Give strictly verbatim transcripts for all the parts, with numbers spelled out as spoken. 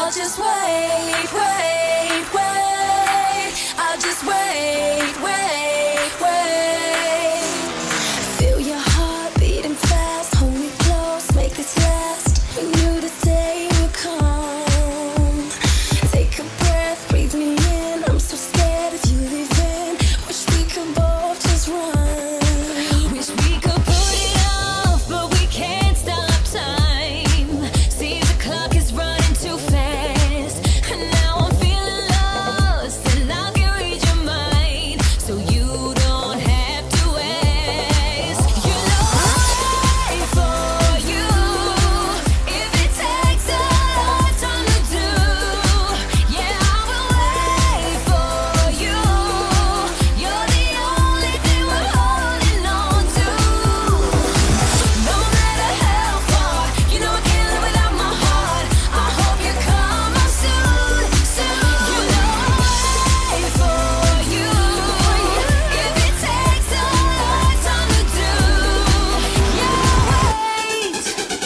just wait, wait, wait. I'll just wait, wait, wait. Feel your heart beating fast. Hold me close, make this last. We knew the day would come. Take a breath, breathe me in. I'm so scared of you leaving. Wish we could both just run. Wish we could put it off, but we can't stop time. Seems the clock is running too fast, and now I'm feeling lost, and I can read your mind, so you don't have to ask. You know I'll wait for you, if it takes a lifetime to do. Yeah, I will wait for you. You're the only thing we're holding on to. No matter how far, you know I can't live without my heart. I hope you come on soon, soon. You know I'll wait for you, if it takes a lifetime to do. Yeah, wait.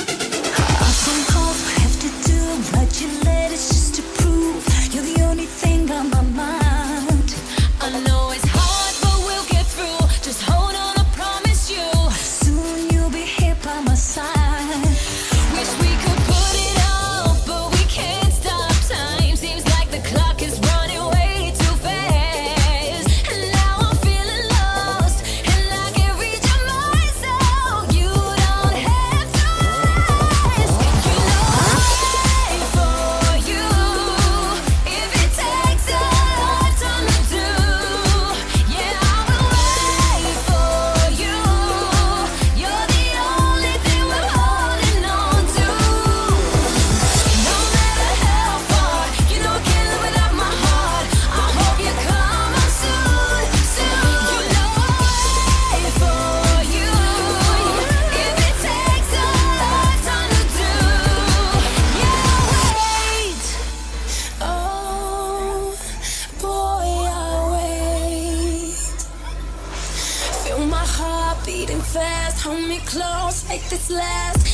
Some calls we have to do, write your letters just to prove you're the only thing on my mind. I know it's hard, but we'll get through. Just hold on, I promise you. Soon you'll be here by my side. Wish we could put it off, but we can't stop time. Seems like the clock is running way too fast, and now I'm feeling lost, and I can't read your mind, so you don't have to ask. You know I'll wait for you, if it takes a lifetime to do. Yeah, I will wait for you. You're the only thing we're holding on to. No matter how far, you know I can't live without my heart. I hope you come on soon, soon. You know I'll wait for you, if it takes a lifetime to do. Yeah, wait. Oh, boy, I'll wait. Feel my heart beating fast. Hold me close, make this last.